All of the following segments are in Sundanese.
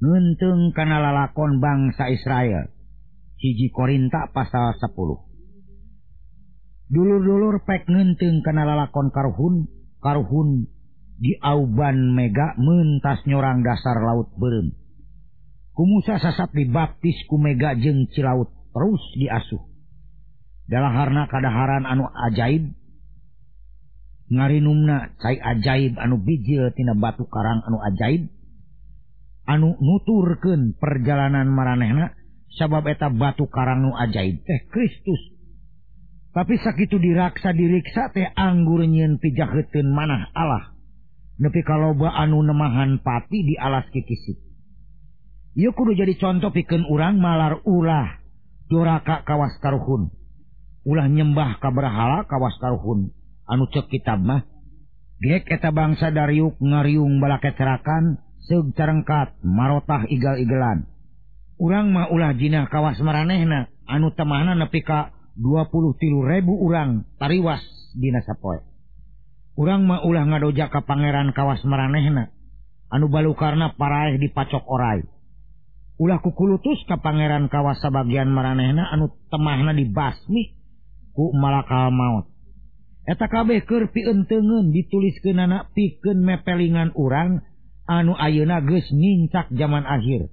ngeunteung kana lalakon bangsa Israel. Hiji Korinta pasal 10. Dulur-dulur pek ngeunteung kana lalakon karuhun di auban mega mentas nyorang dasar laut beureum. Ku Musa sasat dibaptis ku mega jeung cilaut terus diasuh. Dalaharna kadaharan anu ajaib ngarinumna cai ajaib anu bijil tina batu karang anu ajaib anu nuturkeun perjalanan maranehna sabab eta batu karang anu ajaib teh Kristus. Tapi sakitu diraksa diriksa teh anggur nyieun pijaheutkeun manah Allah nepi kaloba anu nemahan pati di alas kikisi. Ieu kudu jadi contoh pikeun urang malar ulah duraka kawas karuhun, ulah nyembah ka berhala kawas karuhun. Anu cek kitab mah gek eta bangsa Dariuk ngariung balakecerakan seug carengkat marotah igal-igelan. Urang mah ulah jinah kawas maranehna anu temahna nepi ka 23.000 urang tariwas dina sapoe. Urang mah ulah ngadoja ka pangeran kawas maranehna anu balukarna paraeh dipacok oray. Ulah kukulutus ka pangeran kawas sabagian maranehna anu temahna dibasmi ku malakal maut. Eta kabeh keur pieunteungeun dituliskeunana pikeun mepelingan urang anu ayeuna geus ngincak zaman akhir.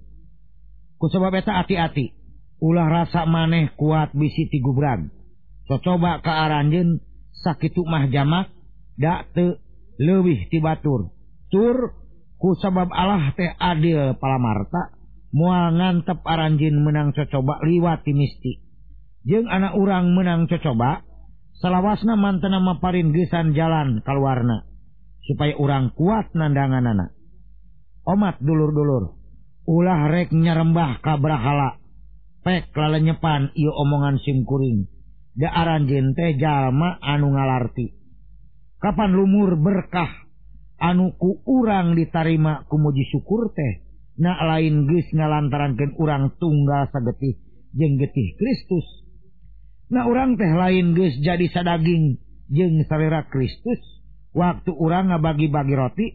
Kusabab eta ati-ati, ulah rasa maneh kuat bisi ti gubrag. Cocoba ka aranjeun sakitu mah jamak da teu leuwih ti batur. Tur kusabab Allah teh adil palamarta moal ngantep aranjeun menang cocoba liwat ti misti. Jeung anak urang menang cocoba salawasna mantena maparin geusan jalan kaluarna supaya urang kuat nandanganana. Omat dulur-dulur, ulah rek nyarembah ka brahala pek lalenyepan ieu omongan simkuring da aranjeun teh jalma anu ngalarti. Kapan lumur berkah anu ku urang ditarima ku muji syukur teh na lain geus ngalantarankeun urang tunggal sagetih jeung getih Kristus. Nah urang teh lain geus jadi sadaging jeung salira Kristus waktu urang ngabagi-bagi roti.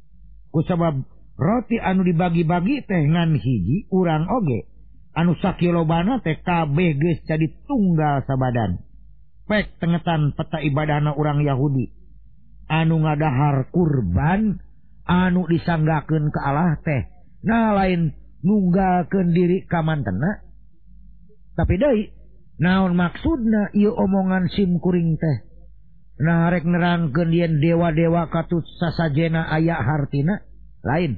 Kusabab roti anu dibagi-bagi teh ngan hiji urang oge anu sakilobana teh kabeh geus jadi tunggal sabadan. Pek tengetan peta ibadahna urang Yahudi anu ngadahar kurban anu disanggakeun ka Allah teh nah lain nunggalkeun diri ka mantena. Tapi deui naon maksudna ieu omongan simkuring teh? Nah rek nerangkeun yen dewa-dewa katut sasajena aya hartina? Lain.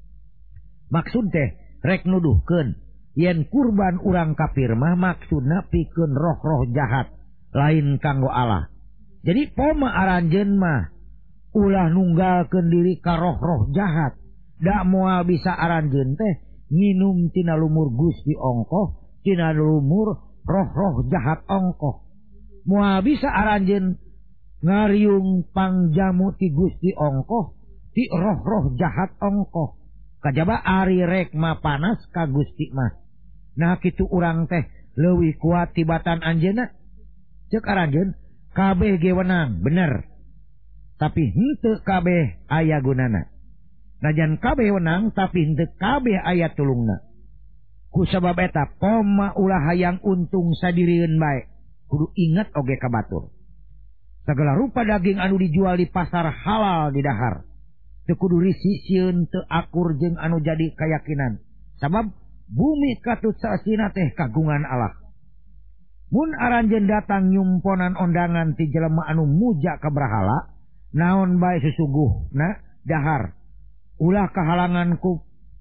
Maksud teh rek nuduhkeun yen kurban urang kafir mah maksudna pikeun roh-roh jahat lain kanggo Allah. Jadi poma aranjeun mah ulah nunggalkeun diri ka roh-roh jahat. Da moal bisa aranjeun teh nginum tina lumur Gusti ongkoh, tina lumur roh-roh jahat ongkoh. Moal bisa aranjeun ngariung pangjamu ti Gusti ongkoh, ti roh-roh jahat ongkoh. Kajaba ari rek mah panas ka Gusti mah. Nah kitu urang teh leuwih kuat tibatan anjeunna. Ceuk aranjeun kabeh ge wenang, bener. Tapi henteu kabeh aya gunana. Najan kabeh wenang tapi henteu kabeh aya tulungna. Kusabab eta poma ulah hayang untung sadirieun bae. Kudu inget oge ka batur. Sagala rupa daging anu dijual di pasar halal di dahar. Teu kudu risi sieun teu akur jeung anu jadi kayakinan. Sabab bumi katut saesina teh kagungan Allah. Mun aranjeun datang nyumponan ondangan ti jelema anu muja ka brahala, naon bae susuguhna dahar. Ulah kahalangan ku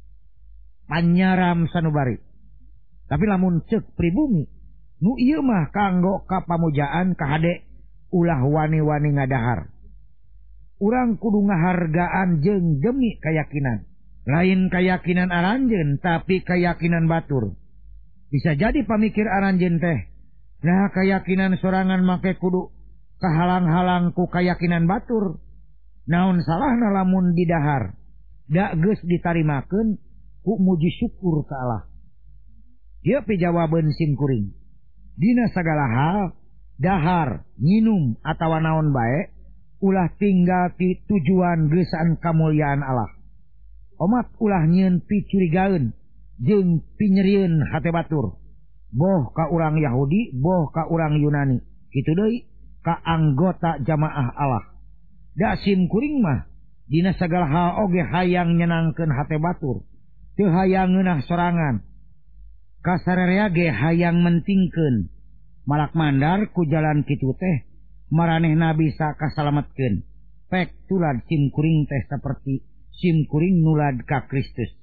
panyaram sanubari. Tapi lamun ceuk pribumi nu ieu mah kanggo kapamujaan kahade ulah wani-wani ngadahar. Urang kudu ngahargaan jeung demi keyakinan. Lain keyakinan aranjeun tapi keyakinan batur. Bisa jadi pamikir aranjeun teh nah keyakinan sorangan make kudu kahalang-halang ku keyakinan batur. Naon salahna lamun didahar da geus ditarimakeun ku muji syukur ka Allah. Ieu pijawabeun simkuring. Dina sagala hal, dahar, nginum atawa naon bae, ulah tinggal ti tujuan geusan kamuliaan Allah. omat ulah nyeun picurigaeun jeung pinyerieun hate batur boh ka urang Yahudi boh ka urang Yunani kitu deui ka anggota jamaah Allah da sim kuring mah dina sagala hal oge hayang nyenangkeun hate batur teu hayang ngeunah sorangan kasararea ge hayang mentingkeun malak mandar ku jalan kitu teh maranehna bisa kasalametkeun pek tulad sim kuring teh saperti sim kuring nulad ka Kristus.